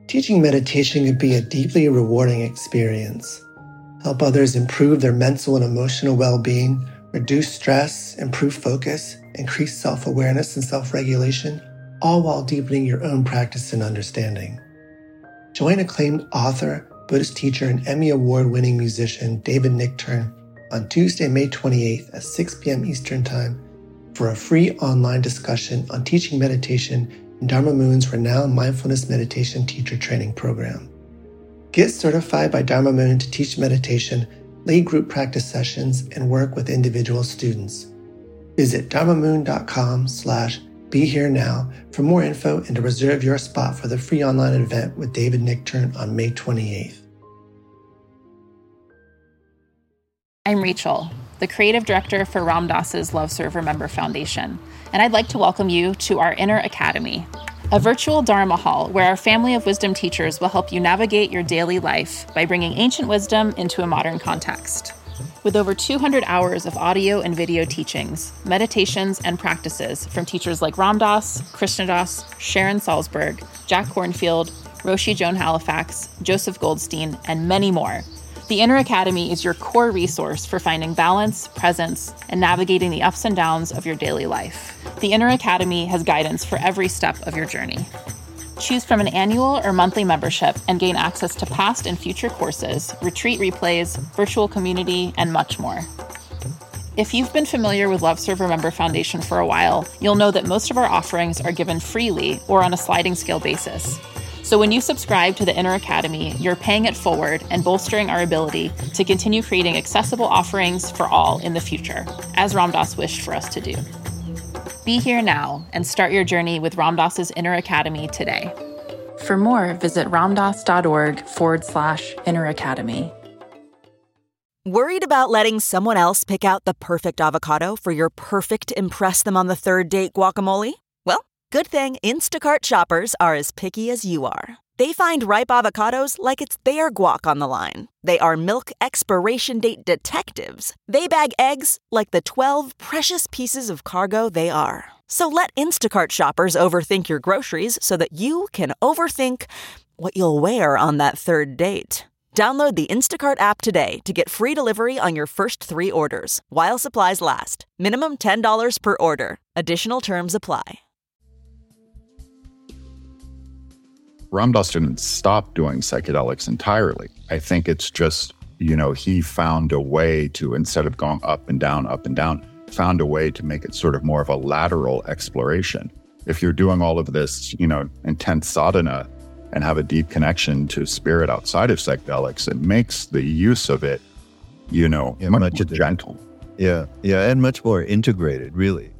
Teaching meditation can be a deeply rewarding experience. Help others improve their mental and emotional well-being, reduce stress, improve focus, increase self-awareness and self-regulation, all while deepening your own practice and understanding. Join acclaimed author, Buddhist teacher, and Emmy Award-winning musician David Nichtern on Tuesday, May 28th at 6 p.m. Eastern Time for a free online discussion on teaching meditation in Dharma Moon's renowned mindfulness meditation teacher training program. Get certified by Dharma Moon to teach meditation, lead group practice sessions, and work with individual students. Visit dharmamoon.com/BeHereNow for more info and to reserve your spot for the free online event with David Nichtern on May 28th. I'm Rachel, the creative director for Ram Dass's Love Serve Remember Foundation, and I'd like to welcome you to our Inner Academy, a virtual Dharma hall where our family of wisdom teachers will help you navigate your daily life by bringing ancient wisdom into a modern context. With over 200 hours of audio and video teachings, meditations, and practices from teachers like Ram Dass, Krishna Das, Sharon Salzberg, Jack Kornfield, Roshi Joan Halifax, Joseph Goldstein, and many more, the Inner Academy is your core resource for finding balance, presence, and navigating the ups and downs of your daily life. The Inner Academy has guidance for every step of your journey. Choose from an annual or monthly membership and gain access to past and future courses, retreat replays, virtual community, and much more. If you've been familiar with Love Serve Remember Foundation for a while, you'll know that most of our offerings are given freely or on a sliding scale basis. So when you subscribe to the Inner Academy, you're paying it forward and bolstering our ability to continue creating accessible offerings for all in the future, as Ram Dass wished for us to do. Be here now and start your journey with Ram Dass's Inner Academy today. For more, visit ramdass.org/Inner Academy. Worried about letting someone else pick out the perfect avocado for your perfect impress them on the third date guacamole? Well, good thing Instacart shoppers are as picky as you are. They find ripe avocados like it's their guac on the line. They are milk expiration date detectives. They bag eggs like the 12 precious pieces of cargo they are. So let Instacart shoppers overthink your groceries so that you can overthink what you'll wear on that third date. Download the Instacart app today to get free delivery on your first 3 orders, while supplies last. Minimum $10 per order. Additional terms apply. Ram Dass didn't stop doing psychedelics entirely. I think it's just, he found a way to, instead of going up and down, found a way to make it sort of more of a lateral exploration. If you're doing all of this, intense sadhana and have a deep connection to spirit outside of psychedelics, it makes the use of it, much more gentle. Yeah, and much more integrated, really.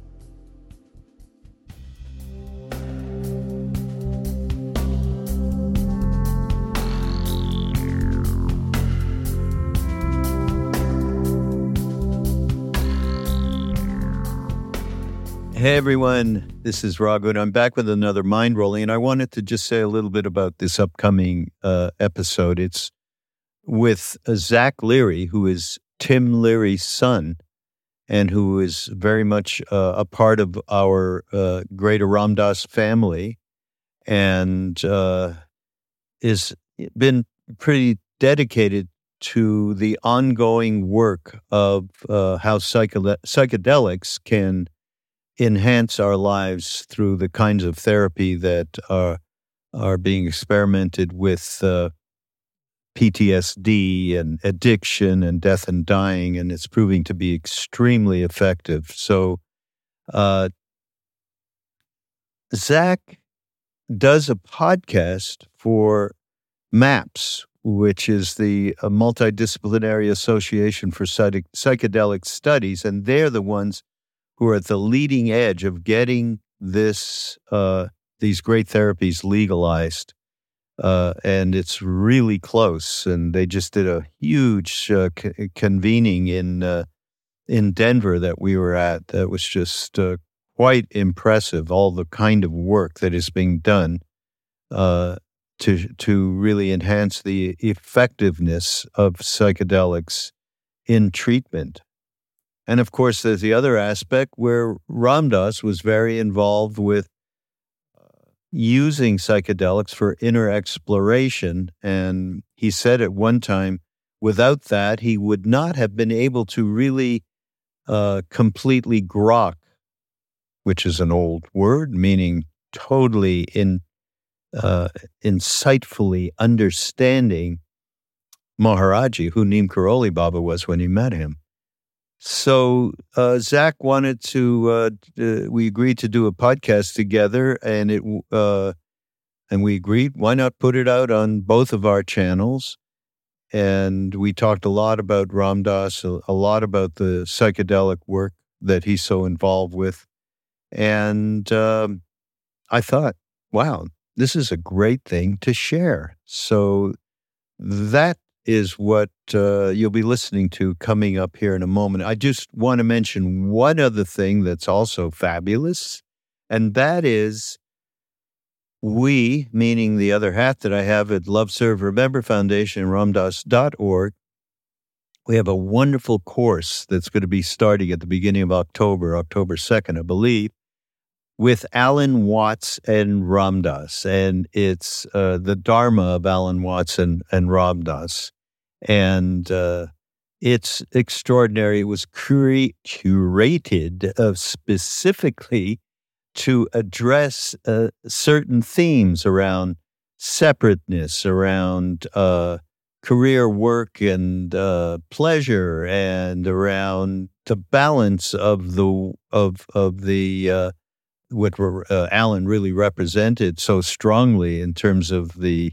Hey everyone, this is Raghu, and I'm back with another Mind Rolling, and I wanted to just say a little bit about this upcoming episode. It's with Zach Leary, who is Tim Leary's son, and who is very much a part of our greater Ram Dass family, and is been pretty dedicated to the ongoing work of how psychedelics can enhance our lives through the kinds of therapy that are being experimented with PTSD and addiction and death and dying, and it's proving to be extremely effective. So Zach does a podcast for MAPS, which is the Multidisciplinary Association for Psychedelic Studies, and they're the ones who are at the leading edge of getting these great therapies legalized. And it's really close. And they just did a huge convening in Denver that we were at. That was just quite impressive, all the kind of work that is being done to really enhance the effectiveness of psychedelics in treatment. And of course, there's the other aspect where Ram Dass was very involved with using psychedelics for inner exploration. And he said at one time, without that, he would not have been able to really completely grok, which is an old word meaning totally insightfully understanding Maharaji, who Neem Karoli Baba was when he met him. So Zach wanted to. We agreed to do a podcast together, and we agreed, why not put it out on both of our channels? And we talked a lot about Ram Dass, a lot about the psychedelic work that he's so involved with, and I thought, wow, this is a great thing to share. So that is what you'll be listening to coming up here in a moment. I just want to mention one other thing that's also fabulous, and that is we, meaning the other hat that I have at Love Serve Remember Foundation, ramdass.org, we have a wonderful course that's going to be starting at the beginning of October 2nd, I believe, with Alan Watts and Ram Dass. And it's the Dharma of Alan Watts and Ram Dass. And it's extraordinary. It was curated specifically to address certain themes around separateness, around career, work, and pleasure, and around the balance of the what Alan really represented so strongly in terms of the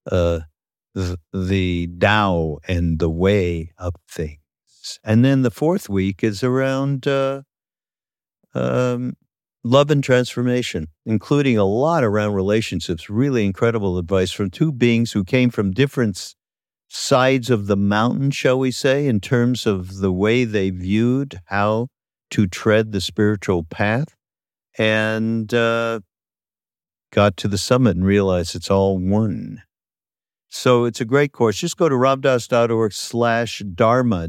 Tao and the way of things. And then the fourth week is around love and transformation, including a lot around relationships. Really incredible advice from two beings who came from different sides of the mountain, shall we say, in terms of the way they viewed how to tread the spiritual path, and got to the summit and realized it's all one. So it's a great course. Just go to ramdass.org/Dharma,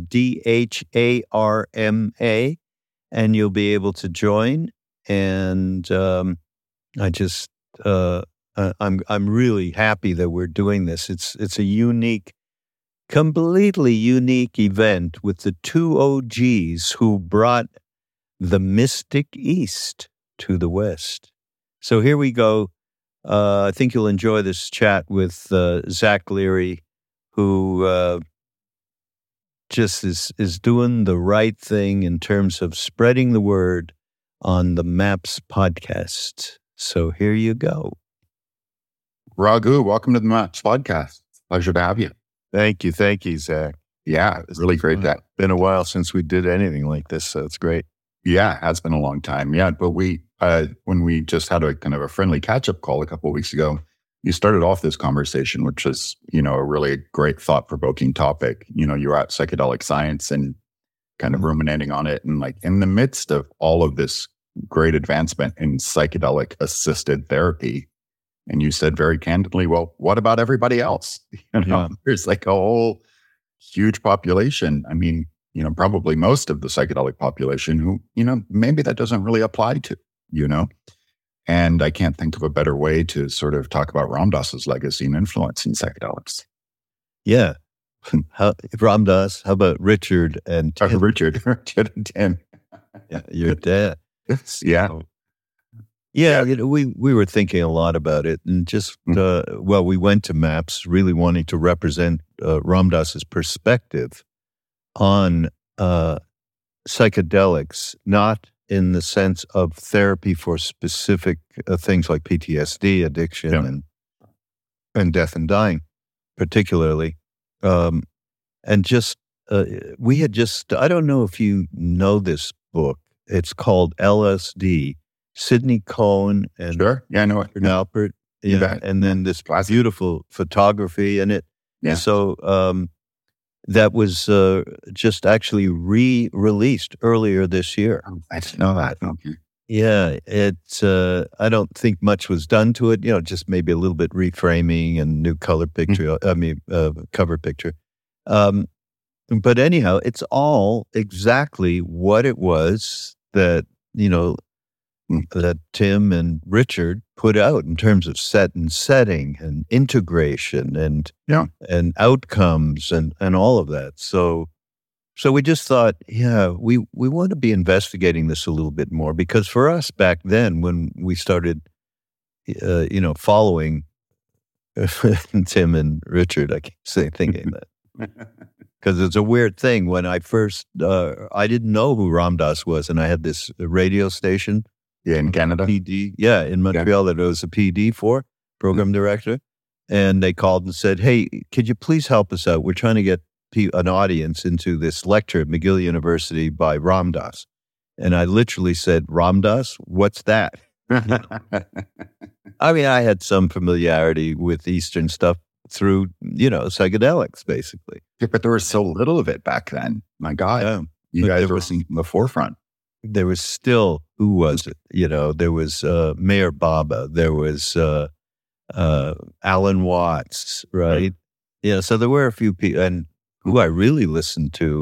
DHARMA, and you'll be able to join. And I'm really happy that we're doing this. It's a unique, completely unique event with the two OGs who brought the mystic East to the West. So here we go. I think you'll enjoy this chat with Zach Leary, who just is doing the right thing in terms of spreading the word on the MAPS podcast. So here you go. Raghu, welcome to the MAPS podcast. Pleasure to have you. Thank you, Zach. Yeah, it's really great. That been a while since we did anything like this, so it's great. Yeah, it has been a long time. Yeah, but we when we just had a kind of a friendly catch-up call a couple of weeks ago, you started off this conversation, which is, a really great thought-provoking topic. You were at Psychedelic Science and kind of ruminating on it, and like in the midst of all of this great advancement in psychedelic assisted therapy, and you said very candidly, well, what about everybody else? There's like a whole huge population. I mean, probably most of the psychedelic population who, maybe that doesn't really apply to, and I can't think of a better way to sort of talk about Ram Dass's legacy and influence in psychedelics. Yeah. Ram Dass, how about Richard and Tim? Richard and Tim. Yeah, your dad. Yeah. Yeah, we were thinking a lot about it, and just, we went to MAPS really wanting to represent Ram Dass's perspective on psychedelics, not in the sense of therapy for specific things like PTSD, addiction, and death and dying, particularly. And just, we had just, I don't know if you know this book. It's called LSD, Sidney Cohen and Sure. Yeah, I know it. Alpert. Yeah. And then this beautiful photography in it. Yeah. So, that was just actually re-released earlier this year. Oh, I didn't know that. Okay. Yeah, it's. I don't think much was done to it. Just maybe a little bit reframing and new color picture. Cover picture. But anyhow, it's all exactly what it was that that Tim and Richard put out in terms of set and setting and integration and outcomes and all of that. So we just thought, we want to be investigating this a little bit more, because for us back then, when we started, following Tim and Richard, I keep thinking that. Because it's a weird thing. When I first, I didn't know who Ram Dass was, and I had this radio station. Yeah, in Canada. PD, in Montreal, that I was a PD for, program director. And they called and said, hey, could you please help us out? We're trying to get an audience into this lecture at McGill University by Ram Dass. And I literally said, Ram Dass? What's that? I mean, I had some familiarity with Eastern stuff through, psychedelics, basically. Yeah, but there was so little of it back then. My God, you guys were in the forefront. There was still, who was it? There was Mayor Baba. There was Alan Watts, right? Yeah, so there were a few people, and who I really listened to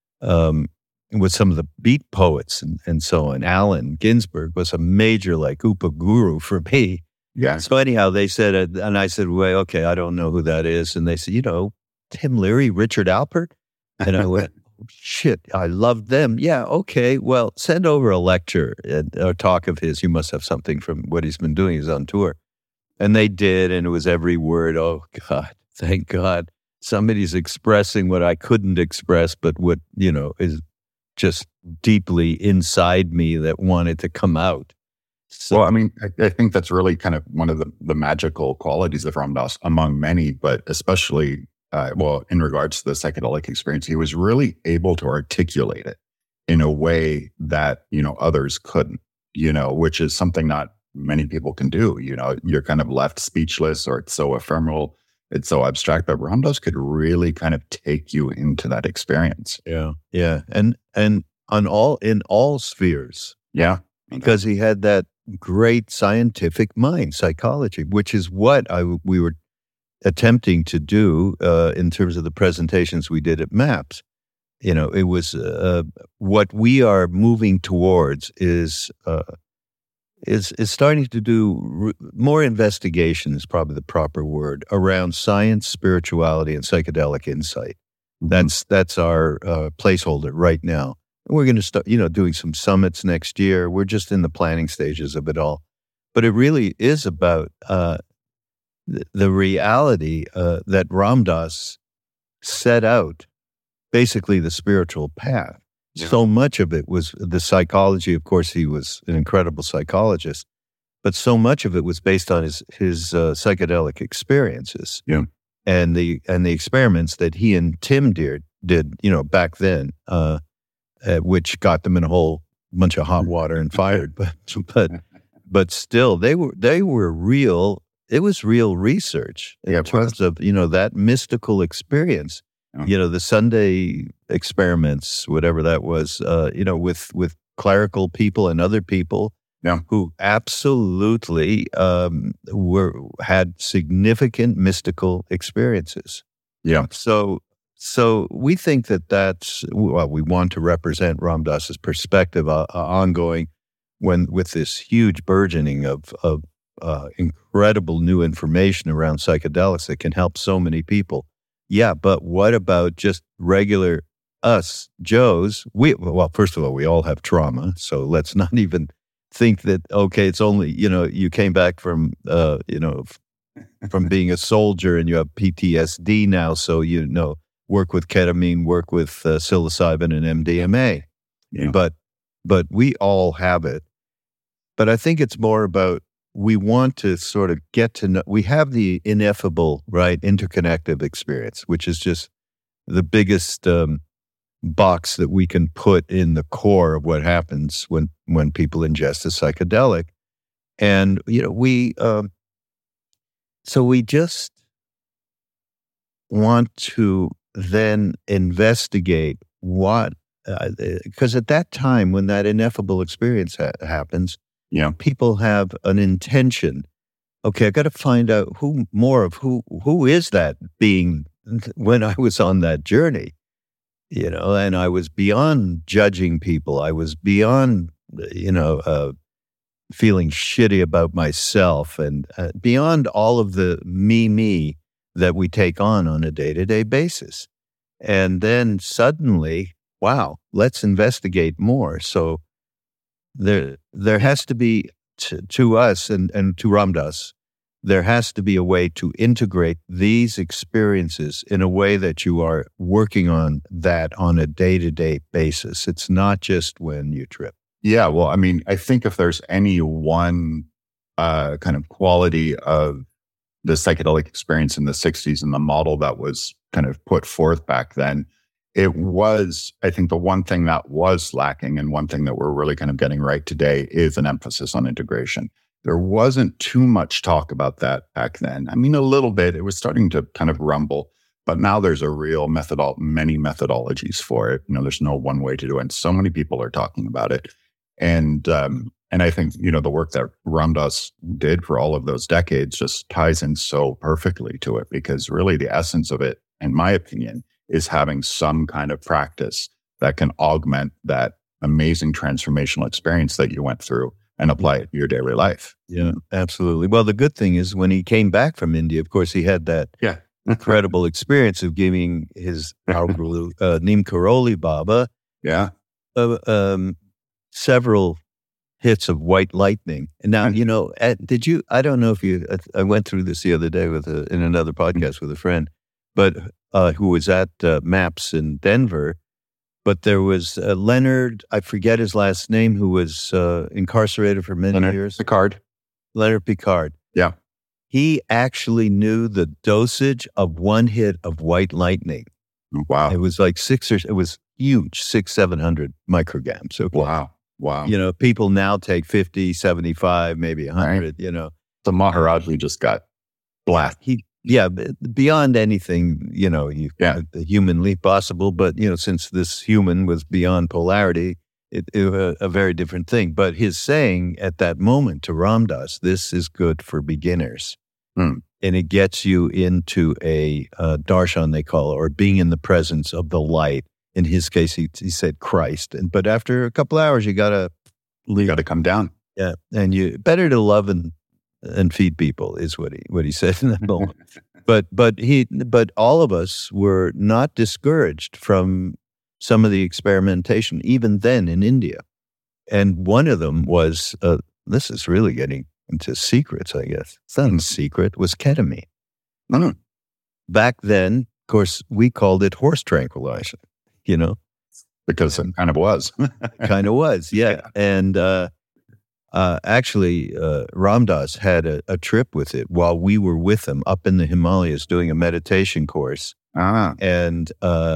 was some of the beat poets and so on. Allen Ginsberg was a major Upa guru for me. Yeah. So anyhow, they said, and I said, well, okay, I don't know who that is. And they said, Tim Leary, Richard Alpert? And I went, shit, I love them. Yeah, okay, well, send over a lecture or talk of his. You must have something from what he's been doing. He's on tour. And they did, and it was every word. Oh, God, thank God. Somebody's expressing what I couldn't express, but what, is just deeply inside me that wanted to come out. So, well, I mean, I think that's really kind of one of the magical qualities of Ram Dass, among many, but especially, in regards to the psychedelic experience, he was really able to articulate it in a way that, others couldn't, which is something not many people can do. You're kind of left speechless, or it's so ephemeral, it's so abstract, but Ram Dass could really kind of take you into that experience. Yeah. Yeah. And in all spheres. Yeah. Because he had that great scientific mind, psychology, which is what we were attempting to do in terms of the presentations we did at MAPS. It was what we are moving towards is starting to do more investigation is probably the proper word around science, spirituality, and psychedelic insight. That's our placeholder right now. We're going to start, doing some summits next year. We're just in the planning stages of it all. But it really is about the reality that Ram Dass set out, basically the spiritual path. Yeah. So much of it was the psychology. Of course, he was an incredible psychologist, but so much of it was based on his psychedelic experiences. Yeah. And the experiments that he and Tim did, back then. Which got them in a whole bunch of hot water and fired, but still they were real. It was real research in terms of that mystical experience. The Sunday experiments, whatever that was. With clerical people and other people who absolutely had significant mystical experiences. Yeah. So we think we want to represent Ram Dass's perspective ongoing with this huge burgeoning of incredible new information around psychedelics that can help so many people. Yeah, but what about just regular us, Joes? First of all, we all have trauma, so let's not even think that, okay, it's only, you came back from, from being a soldier and you have PTSD now, so, work with ketamine, work with psilocybin and MDMA. Yeah. But we all have it. But I think it's more about, we want to sort of get to know, we have the ineffable, right, interconnective experience, which is just the biggest box that we can put in the core of what happens when people ingest a psychedelic. And, so we just want to then investigate what, because at that time when that ineffable experience happens, people have an intention. Okay, I got to find out who is that being when I was on that journey, and I was beyond judging people. I was beyond, feeling shitty about myself, and beyond all of the me that we take on a day-to-day basis. And then suddenly, wow, let's investigate more. So there has to be, to us and to Ram Dass, there has to be a way to integrate these experiences in a way that you are working on that on a day-to-day basis. It's not just when you trip. Yeah, well, I mean, I think if there's any one kind of quality of the psychedelic experience in the 60s and the model that was kind of put forth back then, it was, I think the one thing that was lacking and one thing that we're really kind of getting right today is an emphasis on integration. There wasn't too much talk about that back then. I mean, a little bit, it was starting to kind of rumble, but now there's a real many methodologies for it. There's no one way to do it. And so many people are talking about it. And I think, the work that Ram Dass did for all of those decades just ties in so perfectly to it, because really the essence of it, in my opinion, is having some kind of practice that can augment that amazing transformational experience that you went through and apply it to your daily life. Yeah, absolutely. Well, the good thing is when he came back from India, of course, he had that incredible experience of giving his our guru, Neem Karoli Baba, several hits of white lightning. And now, I don't know if I went through this the other day in another podcast with a friend, but who was at MAPS in Denver. But there was Leonard, I forget his last name, who was incarcerated for many years. Leonard Picard. Yeah. He actually knew the dosage of one hit of white lightning. Wow. It was like it was huge, 600-700 micrograms. Okay. Wow. People now take 50, 75, maybe 100, The Maharaji just got blasted. Beyond anything, humanly possible. But, since this human was beyond polarity, it was a very different thing. But his saying at that moment to Ram Dass, this is good for beginners. And it gets you into a darshan, they call it, or being in the presence of the light. In his case, he said Christ. But after a couple hours, you got to leave. You got to come down. Yeah. And better to love and feed people is what he said in that moment. But all of us were not discouraged from some of the experimentation, even then in India. And one of them was, this is really getting into secrets, I guess. It's not a secret, was ketamine. No. Back then, of course, we called it horse tranquilizer, Because it kind of was. Kind of was, yeah. And actually, Ram Dass had a trip with it while we were with him up in the Himalayas doing a meditation course. And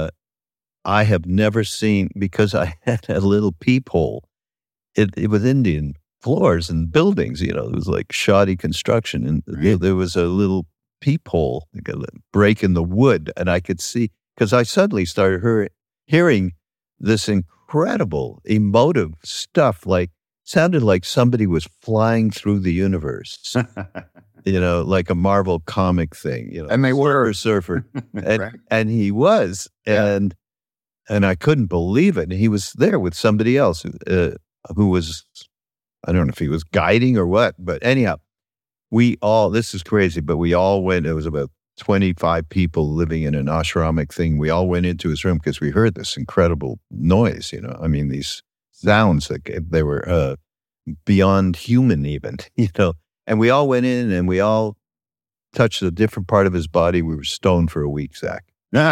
I have never seen, because I had a little peephole, it was Indian floors and buildings, it was like shoddy construction. And there was a little peephole, like a break in the wood. And I could see, because I suddenly started hearing this incredible emotive stuff, sounded like somebody was flying through the universe, like a Marvel comic thing, And they were. Surfer. And he was. And I couldn't believe it. And he was there with somebody else who was, I don't know if he was guiding or what, but anyhow, this is crazy, but we all went, it was about 25 people living in an ashramic thing. We all went into his room because we heard this incredible noise, these sounds that they were beyond human even, and we all went in and we all touched a different part of his body. We were stoned for a week, Zach.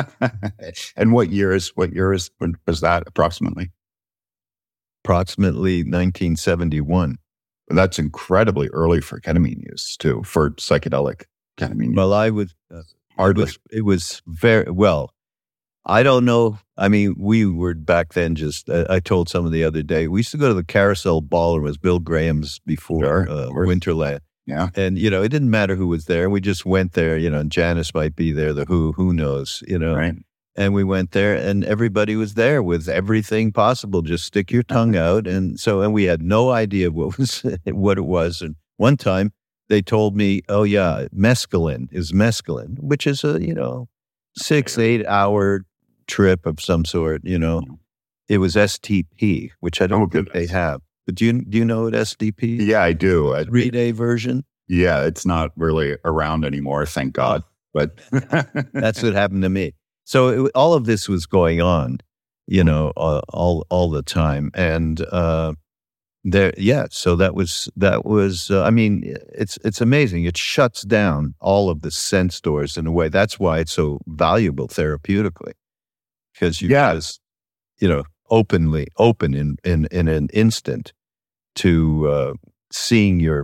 And what year was that approximately? Approximately 1971. That's incredibly early for ketamine use too, for psychedelic ketamine use. Well, I would, it was very, well, I don't know. I mean, we were back then I told someone the other day, we used to go to the Carousel Ballroom. It was Bill Graham's before Winterland. Yeah. And, it didn't matter who was there. We just went there, and Janice might be there, the who knows, Right. And we went there and everybody was there with everything possible. Just stick your tongue out. And we had no idea what it was. And one time they told me, oh yeah, mescaline, which is a, 6-8 hour trip of some sort, It was STP, which I don't think they have. But do you know what SDP? Yeah, I do. 3-day version? Yeah, it's not really around anymore, thank God. But that's what happened to me. So all of this was going on, all the time. And so that was. I mean, it's amazing. It shuts down all of the sense doors in a way. That's why it's so valuable therapeutically, because you just, open in an instant to seeing your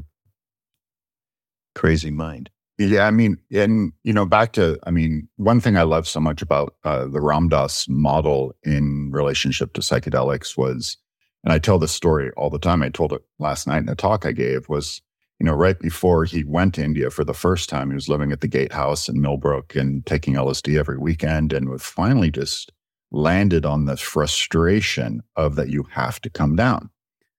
crazy mind. Yeah, I mean, and back to, one thing I love so much about the Ram Dass model in relationship to psychedelics was, and I tell this story all the time, I told it last night in a talk I gave, was, right before he went to India for the first time, he was living at the Gatehouse in Millbrook and taking LSD every weekend, and was finally just landed on this frustration of that you have to come down.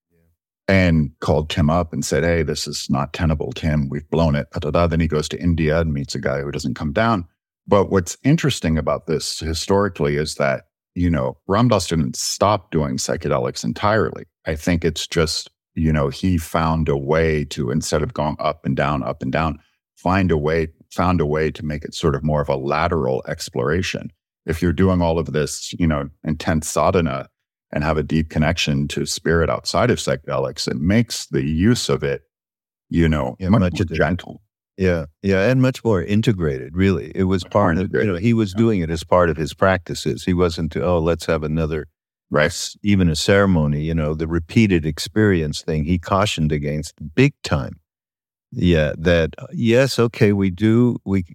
And called Tim up and said, hey, this is not tenable, Tim. We've blown it. Then he goes to India and meets a guy who doesn't come down. But what's interesting about this historically is that, Ram Dass didn't stop doing psychedelics entirely. I think it's just, he found a way to, instead of going up and down, found a way to make it sort of more of a lateral exploration. If you're doing all of this, intense sadhana, and have a deep connection to spirit outside of psychedelics, it makes the use of it, much more gentle. Yeah, and much more integrated, really. It was part of, he was doing it as part of his practices. He wasn't, let's have another, even a ceremony, the repeated experience thing. He cautioned against big time. Yeah, that, yes, okay, we do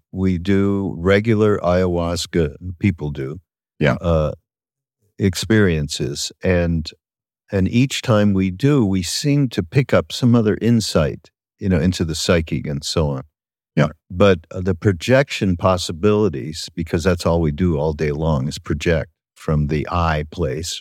regular ayahuasca, people do. Yeah. Experiences, and each time we do, we seem to pick up some other insight, into the psyche and so on. Yeah. But the projection possibilities, because that's all we do all day long, is project from the I place,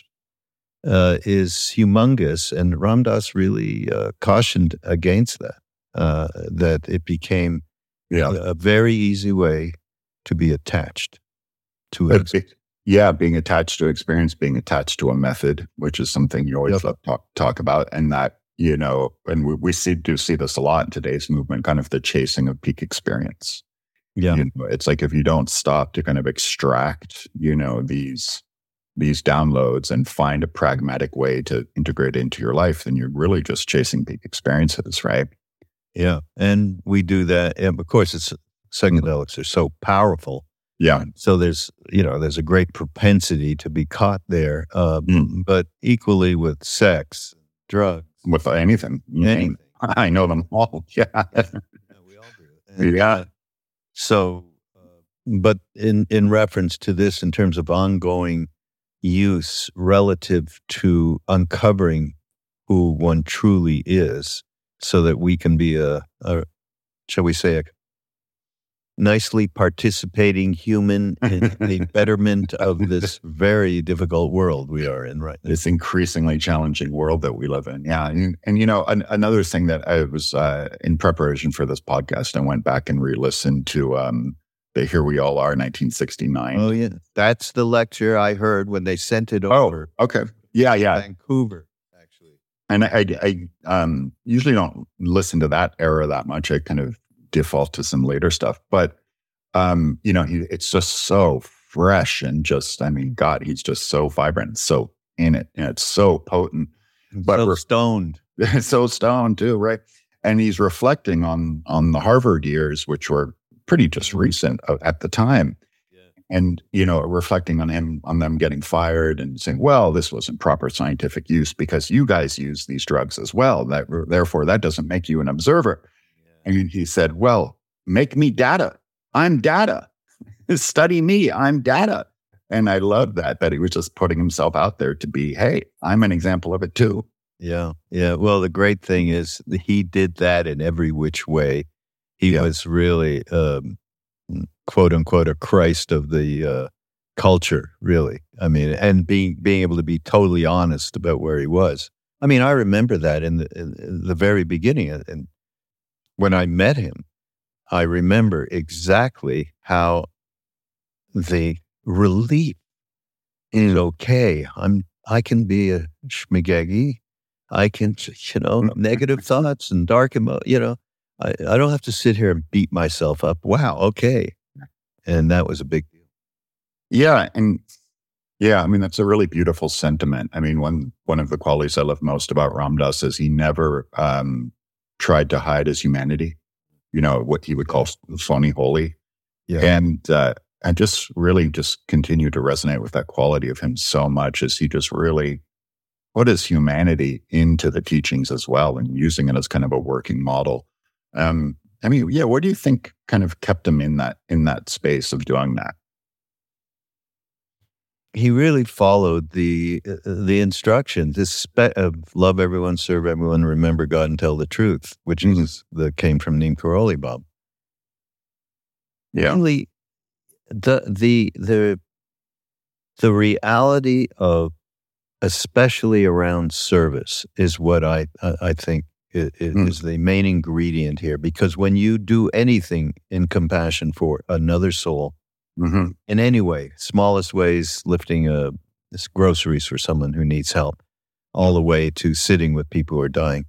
is humongous. And Ram Dass really cautioned against that. That it became a very easy way to be attached to it. Yeah, being attached to experience, being attached to a method, which is something you always love to talk about. And that, and we do see this a lot in today's movement, kind of the chasing of peak experience. Yeah. It's like if you don't stop to kind of extract, these downloads and find a pragmatic way to integrate it into your life, then you're really just chasing peak experiences, right? Yeah. And we do that. And of course, psychedelics are so powerful. Yeah. So there's a great propensity to be caught there, but equally with sex, drugs. With anything. I know them all. Yeah. We all do. Yeah. So, but in reference to this, in terms of ongoing use relative to uncovering who one truly is, so that we can be shall we say, a nicely participating human in the betterment of this very difficult world we are in right now. This increasingly challenging world that we live in. Yeah. And another thing that I was, in preparation for this podcast, I went back and re-listened to the Here We All Are 1969. Oh, yeah. That's the lecture I heard when they sent it over. Oh, okay. Yeah. Vancouver, actually. And I usually don't listen to that era that much. I kind of default to some later stuff, but it's just so fresh and just, God, he's just so vibrant, so in it, and it's so potent, but so stoned, so stoned too, right? And he's reflecting on the Harvard years, which were pretty just recent at the time, and reflecting on them getting fired and saying, well, this wasn't proper scientific use because you guys use these drugs as well. Therefore, that doesn't make you an observer. And he said, well, make me data. I'm data. Study me. I'm data. And I love that he was just putting himself out there to be, hey, I'm an example of it too. Yeah. Well, the great thing is he did that in every which way. He was really, quote unquote, a Christ of the culture, really. And being able to be totally honest about where he was. I remember that in the very beginning. And when I met him, I remember exactly how the relief is okay. I can be a schmagegi. I can, negative thoughts and dark emotions, I don't have to sit here and beat myself up. Wow, okay. And that was a big deal. Yeah. And yeah, I mean, that's a really beautiful sentiment. I mean, one of the qualities I love most about Ram Dass is he never tried to hide his humanity, what he would call phony holy. Yeah. And I just really just continue to resonate with that quality of him so much as he just really put his humanity into the teachings as well and using it as kind of a working model. What do you think kind of kept him in that space of doing that? He really followed the instructions of love everyone, serve everyone, remember God, and tell the truth, which came from Neem Karoli Baba. Yeah. Really, the reality of, especially around service, is what I think is the main ingredient here. Because when you do anything in compassion for another soul, in any way, smallest ways, lifting groceries for someone who needs help, all the way to sitting with people who are dying.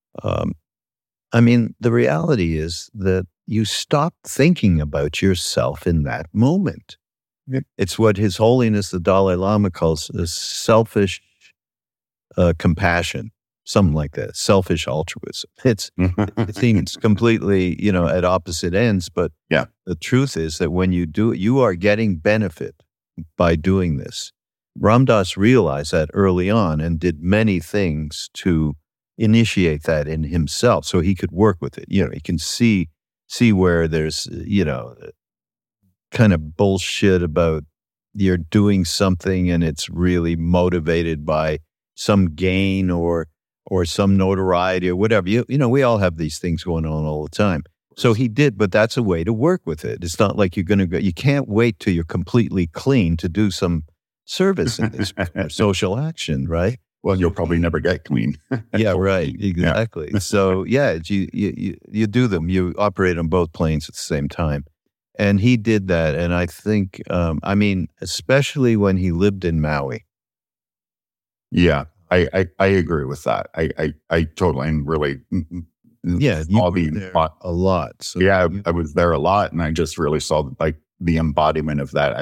The reality is that you stop thinking about yourself in that moment. It's what His Holiness the Dalai Lama calls a selfish compassion, something like that, selfish altruism. It seems completely, at opposite ends, but the truth is that when you do it, you are getting benefit by doing this. Ram Dass realized that early on and did many things to initiate that in himself so he could work with it. He can see where there's, kind of bullshit about you're doing something and it's really motivated by some gain or some notoriety or whatever. We all have these things going on all the time. So he did, but that's a way to work with it. It's not like you're going to go, you can't wait till you're completely clean to do some service in this social action, right? Well, you'll probably never get clean. Yeah, right. Exactly. Yeah. So you do them. You operate on both planes at the same time. And he did that. And I think, especially when he lived in Maui. Yeah, I agree with that. I totally and really. Yeah, a lot. So yeah, I was there a lot, and I just really saw like the embodiment of that.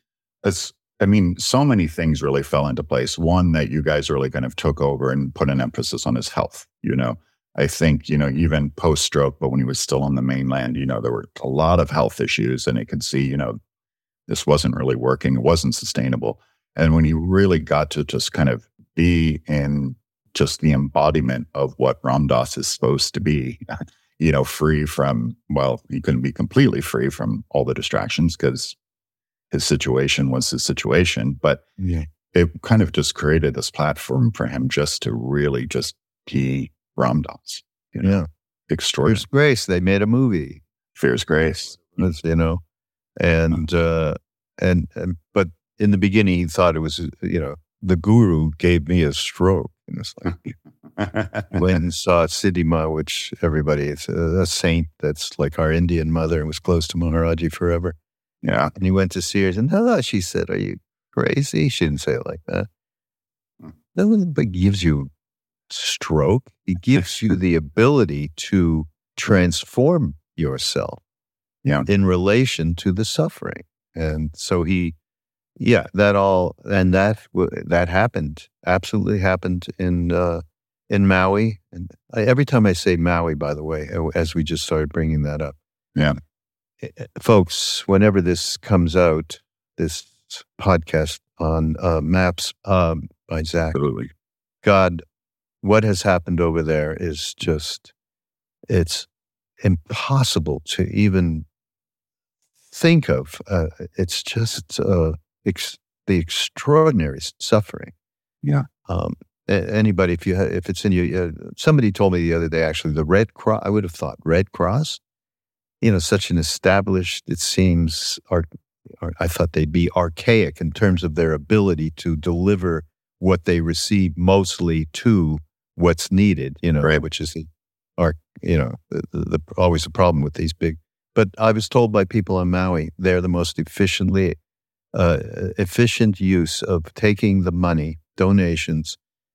So many things really fell into place. One, that you guys really kind of took over and put an emphasis on his health. I think, even post-stroke, but when he was still on the mainland, there were a lot of health issues, and he could see, this wasn't really working. It wasn't sustainable. And when he really got to just kind of be in just the embodiment of what Ram Dass is supposed to be, free from, he couldn't be completely free from all the distractions because his situation was his situation, but it kind of just created this platform for him just to really just be Ram Dass. Extraordinary. Fierce Grace, they made a movie. Fierce Grace. But in the beginning he thought it was, the guru gave me a stroke. And it's like, when saw Siddhima, which everybody, is a saint that's like our Indian mother and was close to Maharaji forever. Yeah. And he went to see her and said, she said, "Are you crazy?" She didn't say it like that. Nobody gives you stroke. He gives you the ability to transform yourself in relation to the suffering. And so that happened, absolutely happened in Maui. And every time I say Maui, by the way, as we just started bringing that up. Yeah. Folks, whenever this comes out, this podcast on Maps by Zach. Absolutely. God, what has happened over there is just, it's impossible to even think of. It's just the extraordinary suffering. Yeah. Anybody, if it's in you, somebody told me the other day, actually, the Red Cross, I would have thought Red Cross, such an established, it seems, I thought they'd be archaic in terms of their ability to deliver what they receive mostly to what's needed, right. Which is always a problem with these big. But I was told by people on Maui, they're the most efficient use of taking the money, donations,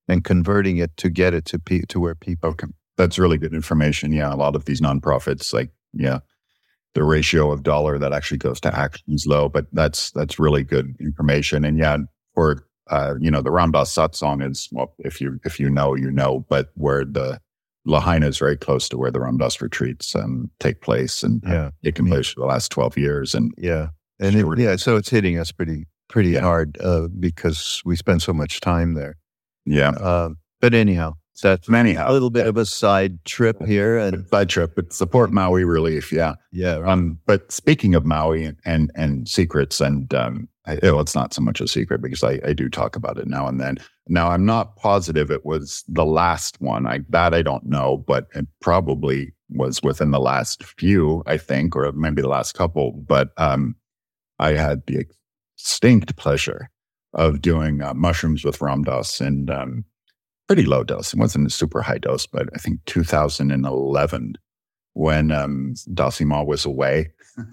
and converting it to get it to where people. Okay. That's really good information. Yeah. A lot of these nonprofits, like, yeah, the ratio of dollar that actually goes to action is low, but that's really good information. And yeah, for, the Ram Dass satsang is, well, if you know, but where the Lahaina is very close to where the Ram Dass retreats take place and taken place for the last 12 years. And so it's hitting us pretty hard because we spend so much time there. Yeah. But anyhow, that's a little bit of a side trip here. And side trip, but support Maui relief. Yeah. Yeah. But speaking of Maui and secrets, and it's not so much a secret because I do talk about it now and then. Now, I'm not positive it was the last one. I don't know, but it probably was within the last few, I think, or maybe the last couple. But I had the distinct pleasure of doing mushrooms with Ram Dass and pretty low dose. It wasn't a super high dose, but I think 2011 when Dasi Ma was away.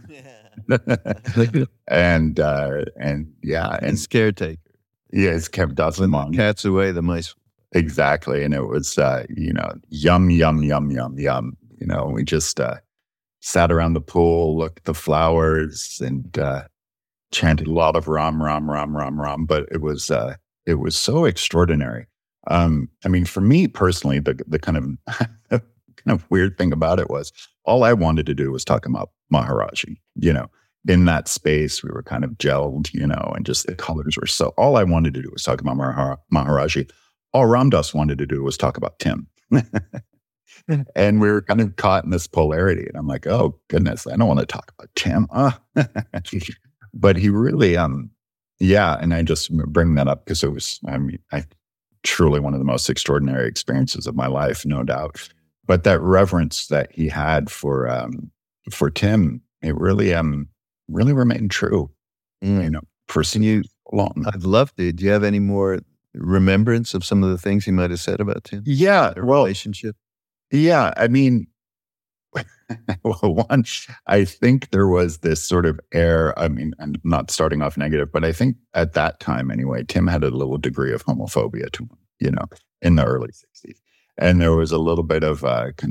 and scare taker. Yeah, it's kept Dasi Ma. Cats away, the mice. Exactly. And it was, yum, yum, yum, yum, yum. We just sat around the pool, looked at the flowers, and chanted a lot of Ram, Ram, Ram, Ram, Ram. But it was so extraordinary. For me personally, the kind of weird thing about it was all I wanted to do was talk about Maharaji. In that space, we were kind of gelled, and just the colors were so. All I wanted to do was talk about Maharaji. All Ram Dass wanted to do was talk about Tim. And we were kind of caught in this polarity. And I'm like, oh, goodness, I don't want to talk about Tim. But he really, and I just bring that up because it was, truly one of the most extraordinary experiences of my life, no doubt. But that reverence that he had for Tim, it really remained true. For so long. I'd love to. Do you have any more remembrance of some of the things he might have said about Tim? Yeah, their relationship. Yeah, one, I think there was this sort of air. I'm not starting off negative, but I think at that time anyway, Tim had a little degree of homophobia to him, in the early 60s. And there was a little bit of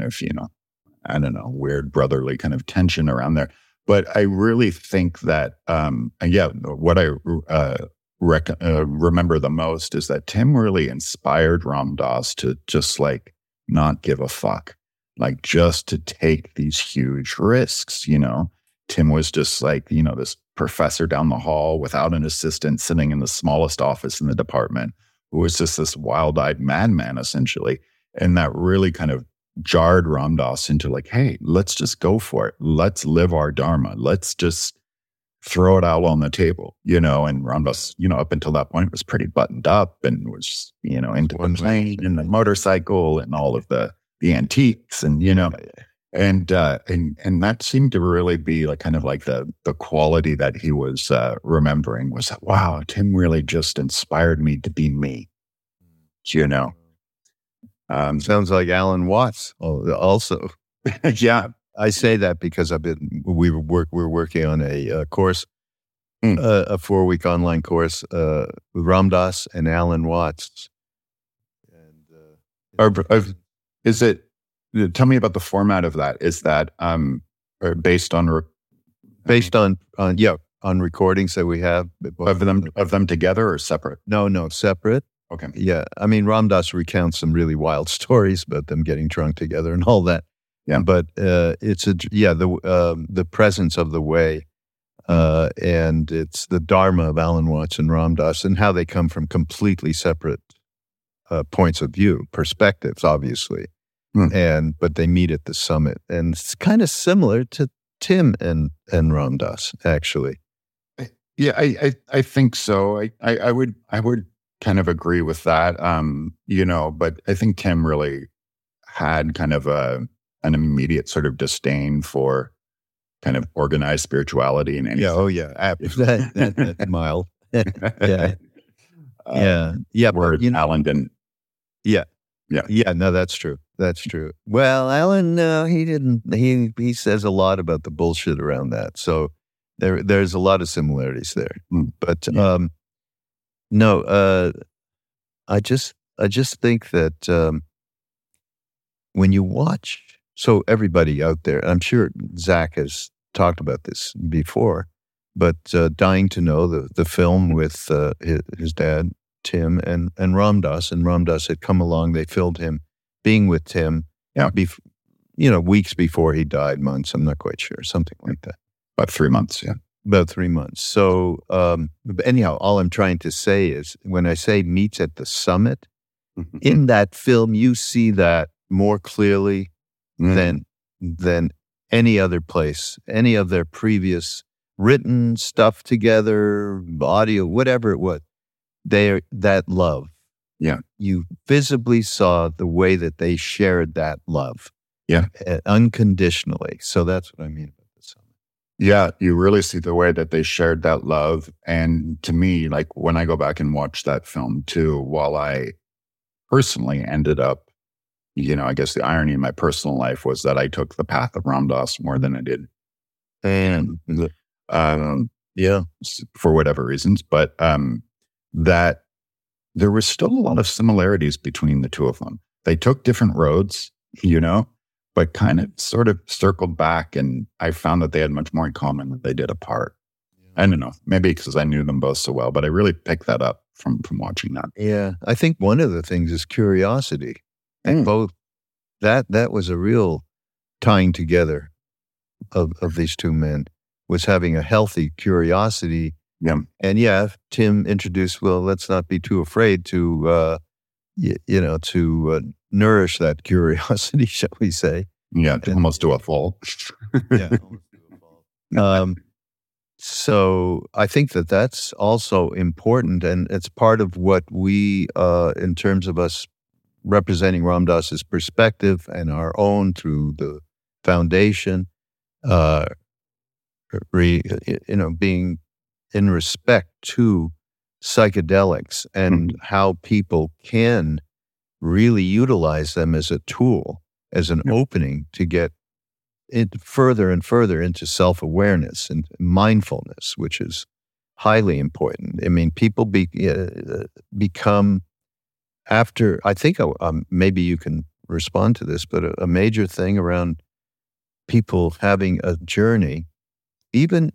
weird brotherly kind of tension around there. But I really think that, what I remember the most is that Tim really inspired Ram Dass to just not give a fuck. Just to take these huge risks, Tim was just this professor down the hall without an assistant sitting in the smallest office in the department who was just this wild-eyed madman, essentially. And that really kind of jarred Ram Dass into hey, let's just go for it. Let's live our Dharma. Let's just throw it out on the table, and Ram Dass, up until that point was pretty buttoned up and was, into the plane and the motorcycle and all of the antiques and and that seemed to really be the quality that he was remembering was that, wow, Tim really just inspired me to be me. Sounds like Alan Watts also. Yeah, I say that because we're working on a course, a 4-week online course with Ram Dass and Alan Watts. And is it? Tell me about the format of that. Is that based on recordings that we have of them together or separate? No, separate. Okay. Yeah, Ram Dass recounts some really wild stories about them getting drunk together and all that. Yeah, but it's the presence of the way, and it's the Dharma of Alan Watts and Ram Dass and how they come from completely separate points of view, perspectives, obviously. But they meet at the summit, and it's kind of similar to Tim and Ram Dass, actually. Yeah, I think so. I would kind of agree with that. But I think Tim really had kind of an immediate sort of disdain for kind of organized spirituality and anything. Yeah. Oh yeah. That's mild. Yeah. Yeah. Where Alan didn't. Yeah. No, that's true. Well, Alan, he didn't. He says a lot about the bullshit around that. So there's a lot of similarities there. But no, I just I just think that when you watch, so everybody out there, I'm sure Zach has talked about this before, but Dying to Know, the film with his dad, Tim, and Ram Dass, and Ram Dass had come along. They filmed him being with Tim, weeks before he died, months, I'm not quite sure, something like that. About 3 months, yeah. About 3 months. So anyhow, all I'm trying to say is when I say meets at the summit, in that film, you see that more clearly than any other place, any of their previous written stuff together, audio, whatever it was. That love. Yeah. You visibly saw the way that they shared that love. Yeah. Unconditionally. So that's what I mean about the summit. Yeah, you really see the way that they shared that love. And to me, like when I go back and watch that film too, while I personally ended up, I guess the irony in my personal life was that I took the path of Ram Dass more than I did. And for whatever reasons, but that there was still a lot of similarities between the two of them. They took different roads, but kind of sort of circled back, and I found that they had much more in common than they did apart. I don't know, maybe because I knew them both so well, but I really picked that up from watching that. Yeah, I think one of the things is curiosity. And both that was a real tying together of these two men, was having a healthy curiosity. Yeah. And Tim introduced, well, let's not be too afraid to nourish that curiosity, shall we say. Yeah, almost to a fault. Yeah. So I think that that's also important, and it's part of what we, in terms of us representing Ram Dass's perspective and our own through the foundation, being in respect to psychedelics and how people can really utilize them as a tool, as an opening to get further and further into self-awareness and mindfulness, which is highly important. I mean, people become, after, I think maybe you can respond to this, but a major thing around people having a journey, even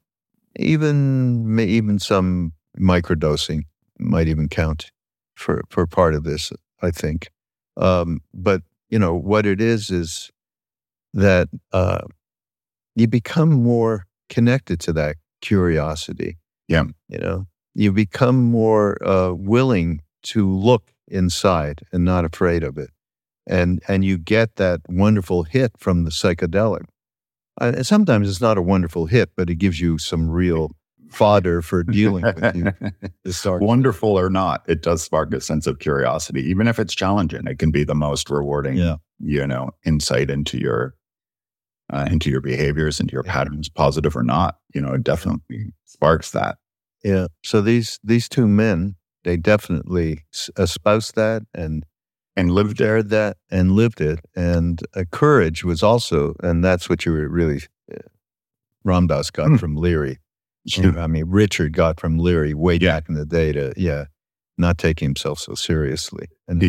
some microdosing might even count for part of this, I think. But what it is that you become more connected to that curiosity. Yeah. You become more willing to look inside and not afraid of it. And you get that wonderful hit from the psychedelic. Sometimes it's not a wonderful hit, but it gives you some real fodder for dealing with you. Wonderful or not, it does spark a sense of curiosity. Even if it's challenging, it can be the most rewarding, insight into your behaviors, into your patterns, positive or not. It definitely sparks that. Yeah. So these two men, they definitely espoused that and lived that and lived it. And courage was also, and that's what you were really, Ram Dass got from Leary. I mean, Richard got from Leary way back in the day to, not taking himself so seriously. And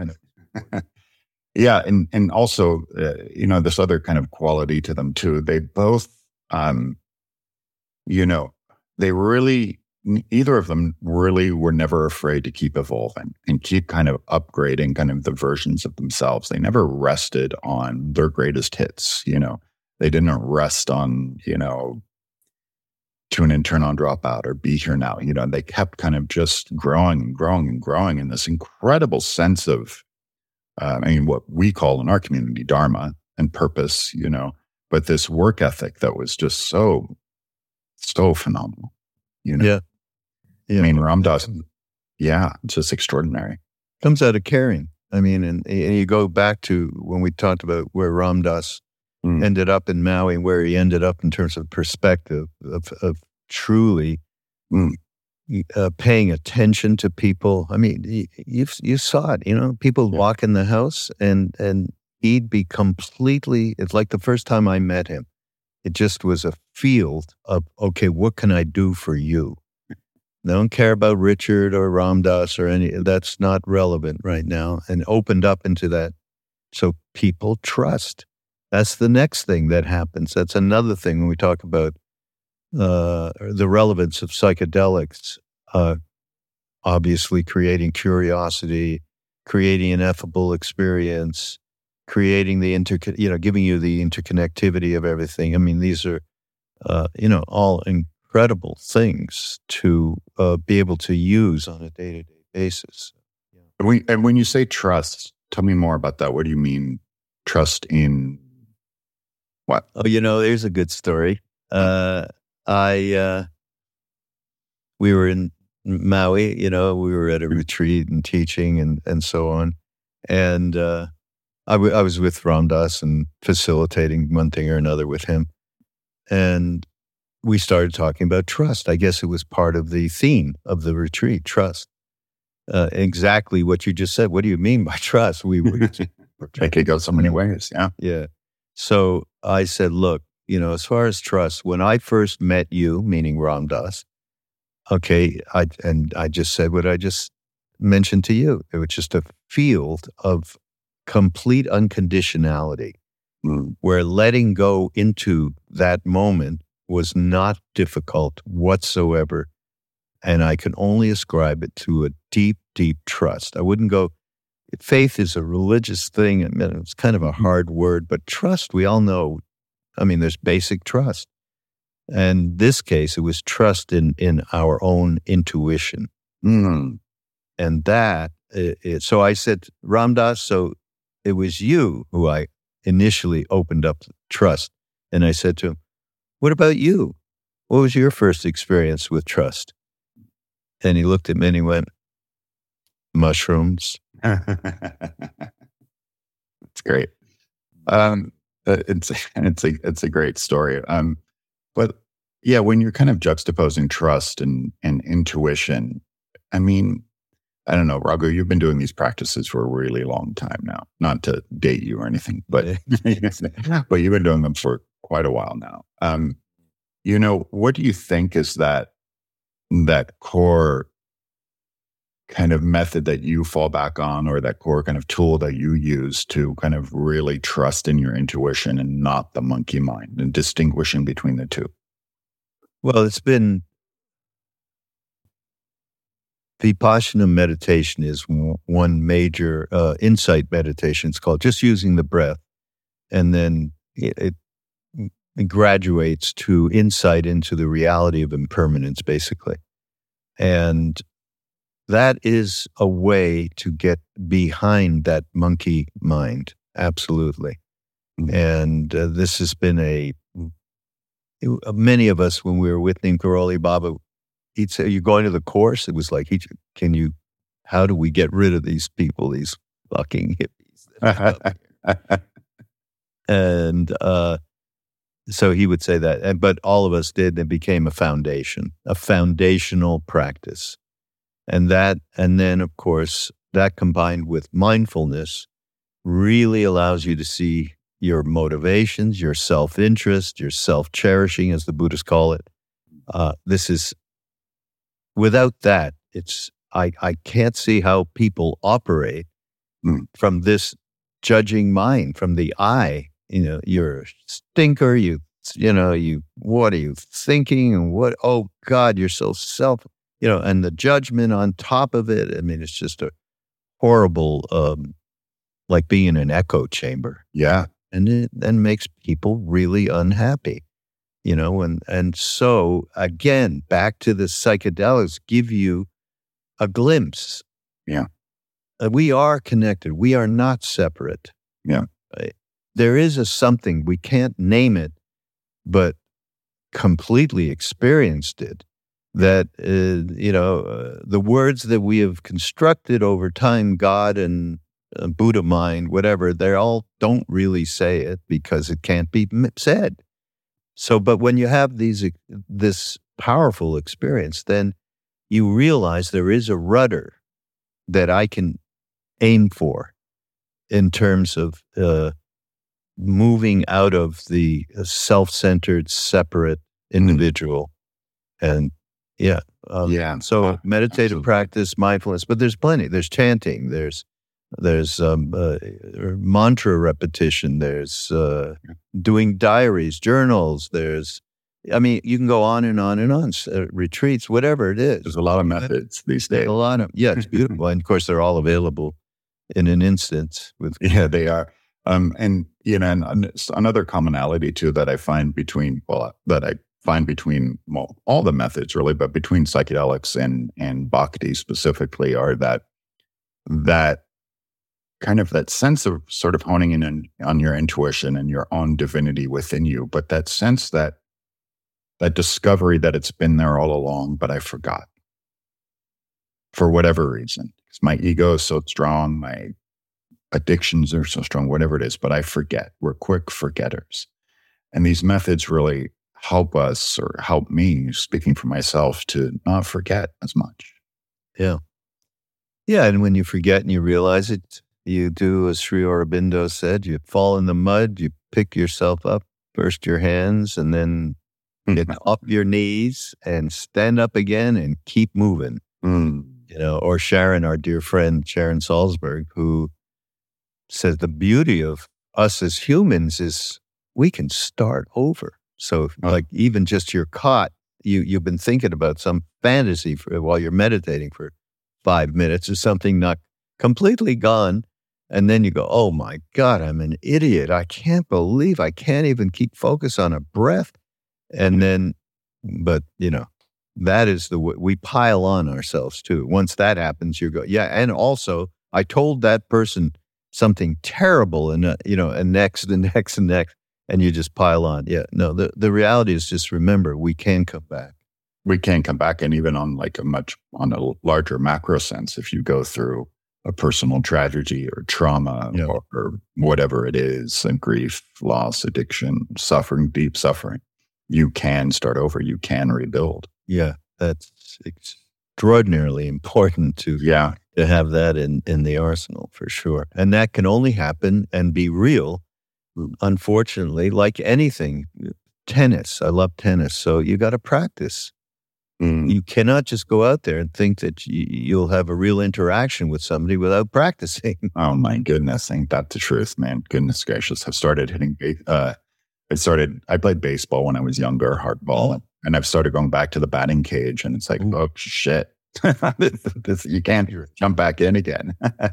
and also, this other kind of quality to them too. They both, they really, either of them really were never afraid to keep evolving and keep kind of upgrading kind of the versions of themselves. They never rested on their greatest hits. They didn't rest on, Tune in, turn on, drop out, or Be Here Now. They kept kind of just growing and growing and growing in this incredible sense of, what we call in our community, dharma and purpose, but this work ethic that was just so phenomenal, Yeah. I mean, Ram Dass, it's just extraordinary. Comes out of caring. I mean, and you go back to when we talked about where Ram Dass ended up in Maui, where he ended up in terms of perspective of truly paying attention to people. I mean, you saw it, people walk in the house and he'd be completely, it's like the first time I met him, it just was a field of, okay, what can I do for you? Don't care about Richard or Ram Dass or any. That's not relevant right now. And opened up into that. So people trust. That's the next thing that happens. That's another thing when we talk about the relevance of psychedelics. Obviously, creating curiosity, creating an ineffable experience, creating the giving you the interconnectivity of everything. I mean, these are all incredible things to be able to use on a day-to-day basis. And when you say trust, tell me more about that. What do you mean trust in what? Oh, there's a good story. We were in Maui, we were at a retreat and teaching and so on. And I was with Ram Dass and facilitating one thing or another with him. And we started talking about trust. I guess it was part of the theme of the retreat, trust. Exactly what you just said. What do you mean by trust? It could go so many ways, yeah. Yeah. So I said, look, as far as trust, when I first met you, meaning Ram Dass, okay, I just said what I just mentioned to you. It was just a field of complete unconditionality, where letting go into that moment was not difficult whatsoever. And I can only ascribe it to a deep, deep trust. I wouldn't go, faith is a religious thing. I mean, it's kind of a hard word, but trust, we all know, there's basic trust. And this case, it was trust in our own intuition. And that, so I said, Ram Dass, so it was you who I initially opened up trust. And I said to him, what about you? What was your first experience with trust? And he looked at me and he went, mushrooms. It's great. It's a great story. But yeah, when you're kind of juxtaposing trust and intuition, I don't know, Raghu, you've been doing these practices for a really long time now. Not to date you or anything, but but you've been doing them for quite a while now. What do you think is that core kind of method that you fall back on, or that core kind of tool that you use to kind of really trust in your intuition and not the monkey mind, and distinguishing between the two? Well, it's been Vipassana meditation is one major insight meditation. It's called just using the breath. And then it graduates to insight into the reality of impermanence, basically. And that is a way to get behind that monkey mind, absolutely. And this has been many of us, when we were with Neem Karoli Baba, he'd say, are you going to the course? It was like, how do we get rid of these people, these fucking hippies? And so he would say that, but all of us did. It became a foundational practice. And then, of course, that combined with mindfulness really allows you to see your motivations, your self-interest, your self-cherishing, as the Buddhists call it. Without that, I can't see how people operate from this judging mind, from the I. You're a stinker. What are you thinking? And oh God, you're so and the judgment on top of it. It's just a horrible, like being in an echo chamber. Yeah. And it then makes people really unhappy, and so again, back to the psychedelics give you a glimpse. Yeah. We are connected. We are not separate. Yeah. Right? There is a something, we can't name it, but completely experienced it. That, the words that we have constructed over time, God and Buddha mind, whatever, they all don't really say it because it can't be said. So, but when you have this powerful experience, then you realize there is a rudder that I can aim for in terms of moving out of the self-centered, separate individual and Yeah. So meditative absolutely. practice, mindfulness, but there's plenty. There's chanting. There's mantra repetition. There's doing diaries, journals. You can go on and on and on. Retreats, whatever it is. There's a lot of methods these days. It's beautiful. And of course, they're all available in an instant. Yeah, they are. And another commonality too that I find between all the methods really, but between psychedelics and bhakti specifically, are that kind of that sense of sort of honing in on your intuition and your own divinity within you, but that sense that discovery that it's been there all along, but I forgot for whatever reason. Because my ego is so strong, my addictions are so strong, whatever it is, but I forget. We're quick forgetters. And these methods really help us, or help me, speaking for myself, to not forget as much. Yeah. Yeah, and when you forget and you realize it, you do as Sri Aurobindo said, you fall in the mud, you pick yourself up, first your hands, and then get up your knees and stand up again and keep moving. Or Sharon, our dear friend, Sharon Salzberg, who says the beauty of us as humans is we can start over. So like even just you're caught, you've been thinking about some fantasy while you're meditating for 5 minutes or something, not completely gone. And then you go, oh my God, I'm an idiot. I can't believe I can't even keep focus on a breath. And then, but that is the way we pile on ourselves too. Once that happens, you go, yeah. And also I told that person something terrible and next, and you just pile on. Yeah, no, the reality is just remember, we can come back. We can come back, and even on on a larger macro sense, if you go through a personal tragedy or trauma or whatever it is, and grief, loss, addiction, suffering, deep suffering, you can start over. You can rebuild. Yeah, that's extraordinarily important to have that in the arsenal for sure. And that can only happen and be real, unfortunately, like anything. Tennis, I love tennis, so you got to practice. You cannot just go out there and think that you'll have a real interaction with somebody without practicing. Oh my goodness, ain't that the truth, man? Goodness gracious, I've started hitting. I played baseball when I was younger, hardball, and I've started going back to the batting cage, and it's like, oh shit, you can't jump back in again.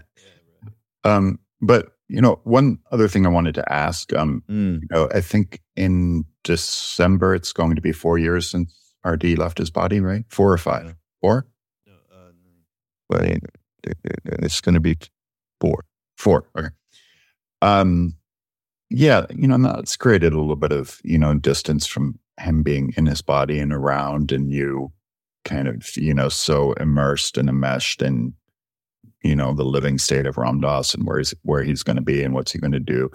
But one other thing I wanted to ask, I think in December it's going to be 4 years since RD left his body, right? 4 or 5? 4? Well, it's going to be 4. 4. Okay. It's created a little bit of, distance from him being in his body and around, and you kind of, so immersed and enmeshed in, the living state of Ram Dass and where he's going to be and what's he going to do.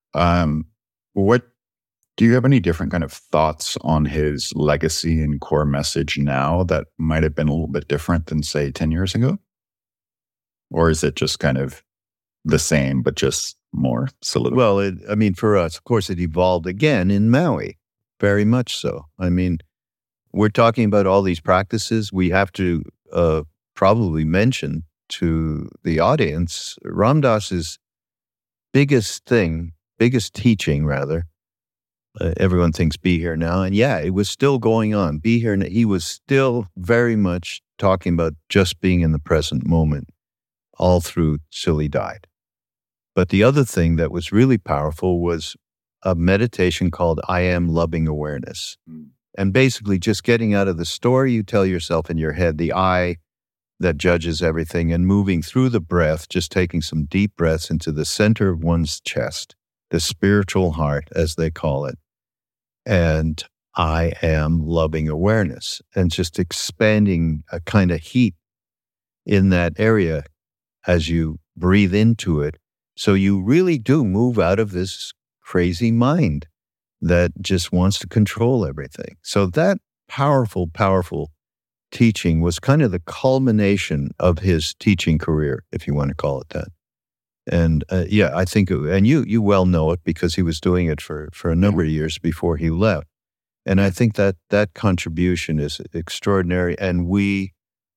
Do you have any different kind of thoughts on his legacy and core message now that might have been a little bit different than, say, 10 years ago? Or is it just kind of the same, but just more solidified? Well, for us, of course, it evolved again in Maui, very much so. We're talking about all these practices. We have to probably mention to the audience, Ram Dass's biggest teaching, rather. Everyone thinks Be Here Now. And it was still going on. Be Here Now. He was still very much talking about just being in the present moment all through till he died. But the other thing that was really powerful was a meditation called I Am Loving Awareness. And basically just getting out of the story you tell yourself in your head, the I that judges everything, and moving through the breath, just taking some deep breaths into the center of one's chest, the spiritual heart, as they call it. And I am loving awareness, and just expanding a kind of heat in that area as you breathe into it. So you really do move out of this crazy mind that just wants to control everything. So that powerful, powerful teaching was kind of the culmination of his teaching career, if you want to call it that. And I think, and you well know it because he was doing it for a number of years before he left. And I think that contribution is extraordinary. And we,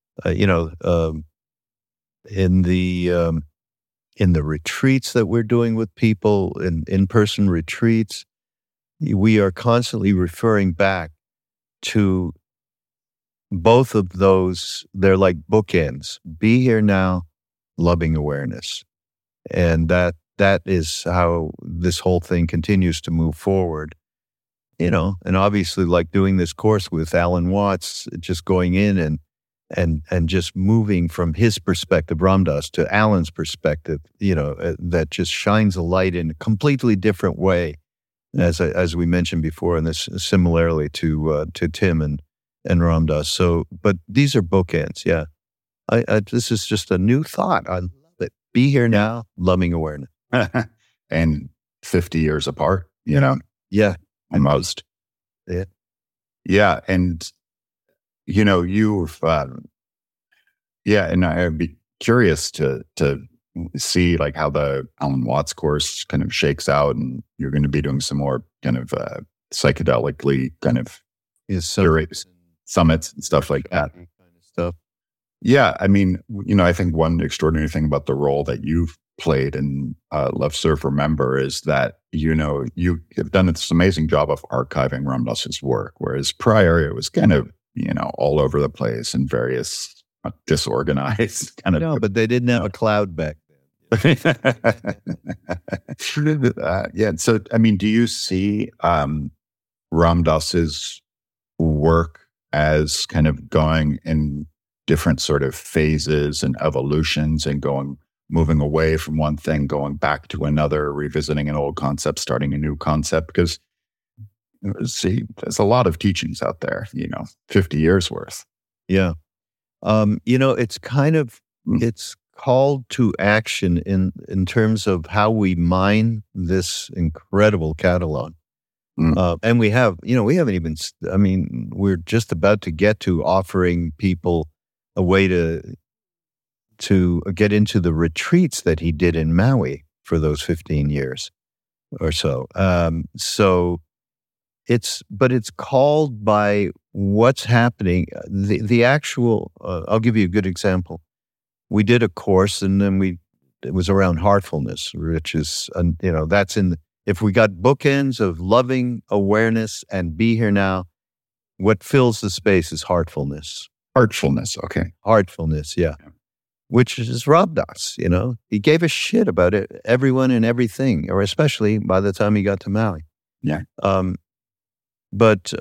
in the retreats that we're doing with people, in-person retreats, we are constantly referring back to both of those. They're like bookends. Be here now, loving awareness. And that is how this whole thing continues to move forward. And obviously, like doing this course with Alan Watts, just going in and just moving from his perspective, Ram Dass, to Alan's perspective, that just shines a light in a completely different way, as we mentioned before, and this similarly to Tim and Ram Dass. So, but these are bookends. Yeah, this is just a new thought. I love it. Be here now, loving awareness, and 50 years apart. Yeah. Almost. Yeah. Yeah. And, you've, and I'd be curious to see like how the Alan Watts course kind of shakes out, and you're going to be doing some more kind of psychedelically kind of summits and stuff like that. Kind of stuff. Yeah. I mean, I think one extraordinary thing about the role that you've played in Love, Serve, Remember is that, you have done this amazing job of archiving Ram Dass's work, whereas prior it was kind of, all over the place and various disorganized kind of. No, but they didn't have a cloud back then. Yeah. So, I mean, do you see Ram Dass's work as kind of going in different sort of phases and evolutions and moving away from one thing, going back to another, revisiting an old concept, starting a new concept? Because, there's a lot of teachings out there, 50 years worth. Yeah. It's kind of, it's called to action in terms of how we mine this incredible catalog. And we haven't even, we're just about to get to offering people a way to get into the retreats that he did in Maui for those 15 years or so. It's called by what's happening. The actual, I'll give you a good example. We did a course, and then it was around heartfulness, which is, that's if we got bookends of loving awareness and be here now, what fills the space is heartfulness. Heartfulness, okay. Heartfulness, yeah. Which is Ram Dass, He gave a shit about it, everyone and everything, or especially by the time he got to Maui. Yeah. But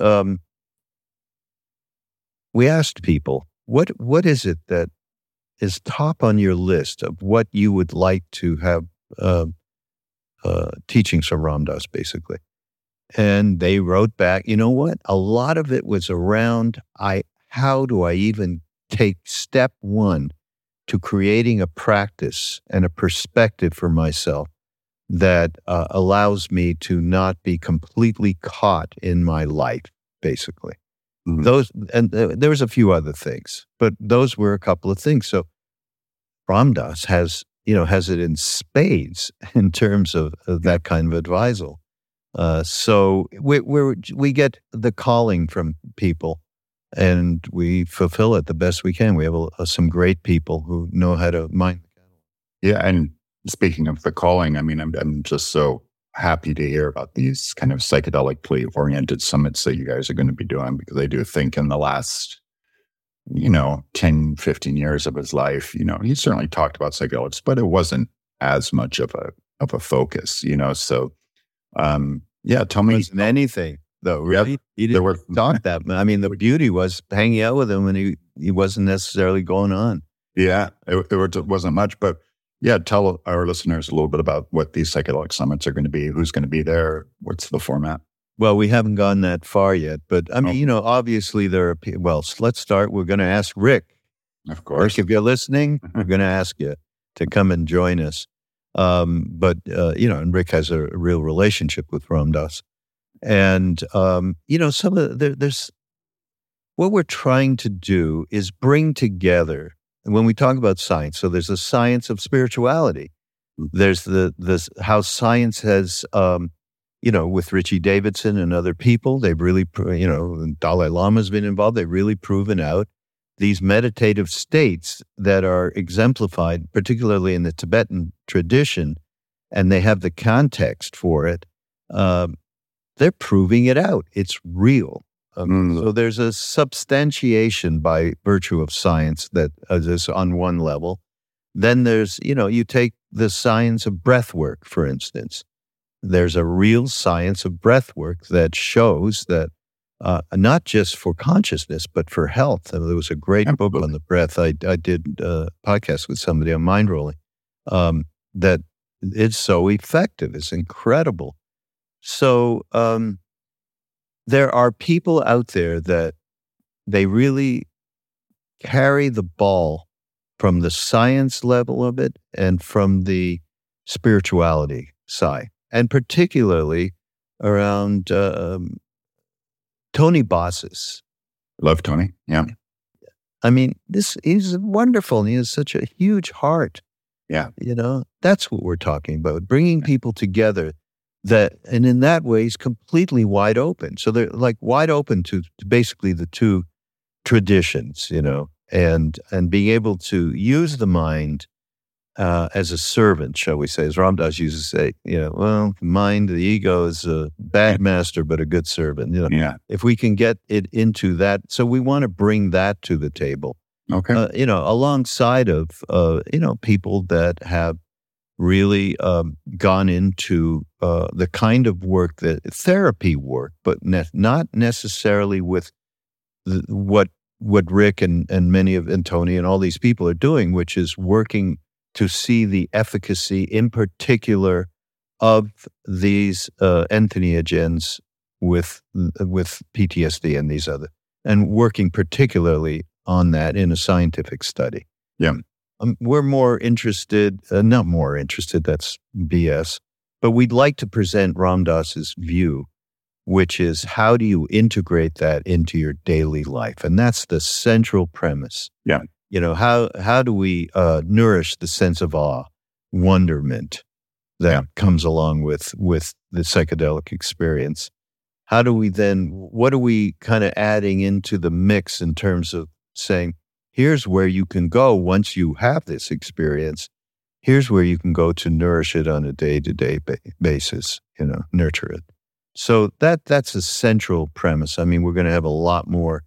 we asked people, what is it that is top on your list of what you would like to have teachings from Ram Dass, basically? And they wrote back, you know what? A lot of it was around, how do I even take step one to creating a practice and a perspective for myself that allows me to not be completely caught in my life, basically. Mm-hmm. There was a few other things, but those were a couple of things. So Ram Dass has it in spades in terms of that kind of advisal. So we get the calling from people, and we fulfill it the best we can. We have some great people who know how to mine the catalog. Yeah, and speaking of the calling, I mean, I'm just so happy to hear about these kind of psychedelically oriented summits that you guys are going to be doing, because I do think in the last, 10, 15 years of his life, he certainly talked about psychedelics, but it wasn't as much of a focus, so, tell me. It wasn't anything, though, really. He didn't talk that much. I mean, the beauty was hanging out with him, and he wasn't necessarily going on. Yeah, it wasn't much, but yeah, tell our listeners a little bit about what these psychedelic summits are going to be, who's going to be there, what's the format. Well, we haven't gone that far yet, but I mean, obviously there are, let's start. We're going to ask Rick. Of course. Rick, if you're listening, we're going to ask you to come and join us. And Rick has a real relationship with Ram Dass. And, some of there's what we're trying to do is bring together, when we talk about science, so there's the science of spirituality. There's the how science has with Richie Davidson and other people, they've really, Dalai Lama's been involved. They've really proven out these meditative states that are exemplified, particularly in the Tibetan tradition, and they have the context for it. They're proving it out. It's real. So there's a substantiation by virtue of science that is on one level. Then there's, you take the science of breath work, for instance. There's a real science of breath work that shows that not just for consciousness, but for health. And there was a great book on the breath. I did a podcast with somebody on mind rolling that it's so effective. It's incredible. So there are people out there that they really carry the ball from the science level of it and from the spirituality side, and particularly around Tony Bossis. Love Tony. Yeah. I mean, he's wonderful. He has such a huge heart. Yeah. That's what we're talking about, bringing people together and in that way, he's completely wide open. So they're like wide open to basically the two traditions, and being able to use the mind as a servant, shall we say, as Ram Dass used to say, the mind, the ego is a bad master, but a good servant. Yeah. If we can get it into that, so we want to bring that to the table. Okay. Alongside of, people that have really gone into the kind of work that therapy work, but not necessarily with what Rick and many of and Tony and all these people are doing, which is working to see the efficacy, in particular, of these entheogens with PTSD and these other, and working particularly on that in a scientific study. Yeah. We're more interested, not more interested, that's BS, but we'd like to present Ram Dass's view, which is how do you integrate that into your daily life? And that's the central premise. Yeah. How do we nourish the sense of awe, wonderment that comes along with the psychedelic experience? How do we then, what are we kind of adding into the mix in terms of saying, here's where you can go once you have this experience. Here's where you can go to nourish it on a day-to-day basis, nurture it. So that's a central premise. I mean, we're going to have a lot more,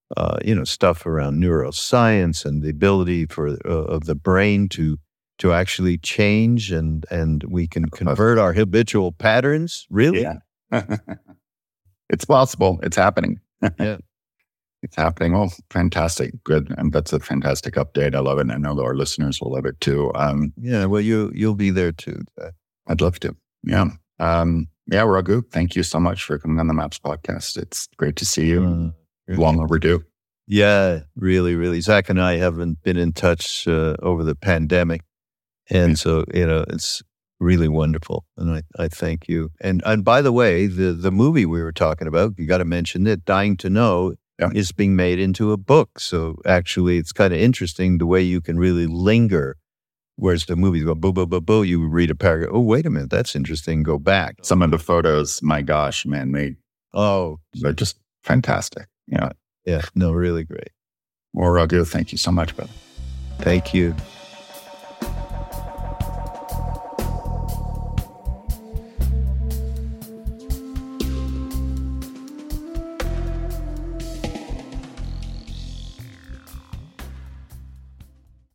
stuff around neuroscience and the ability of the brain to actually change, and we can convert our habitual patterns. Really? Yeah. It's possible. It's happening. Yeah. It's happening. Oh, fantastic. Good. And that's a fantastic update. I love it. And I know our listeners will love it too. Well, you'll be there too. I'd love to. Yeah. Raghu, thank you so much for coming on the MAPS podcast. It's great to see you. Long overdue. Yeah, really, really. Zach and I haven't been in touch over the pandemic. And so, it's really wonderful. And I thank you. And by the way, the movie we were talking about, you got to mention it, Dying to Know, is being made into a book. So actually, it's kind of interesting the way you can really linger. Whereas the movies go, boo, boo, boo, boo, you read a paragraph. Oh, wait a minute, that's interesting. Go back. Some of the photos, my gosh, man, they're just fantastic. Yeah, no, really great. Well, Raghu, thank you so much, brother. Thank you.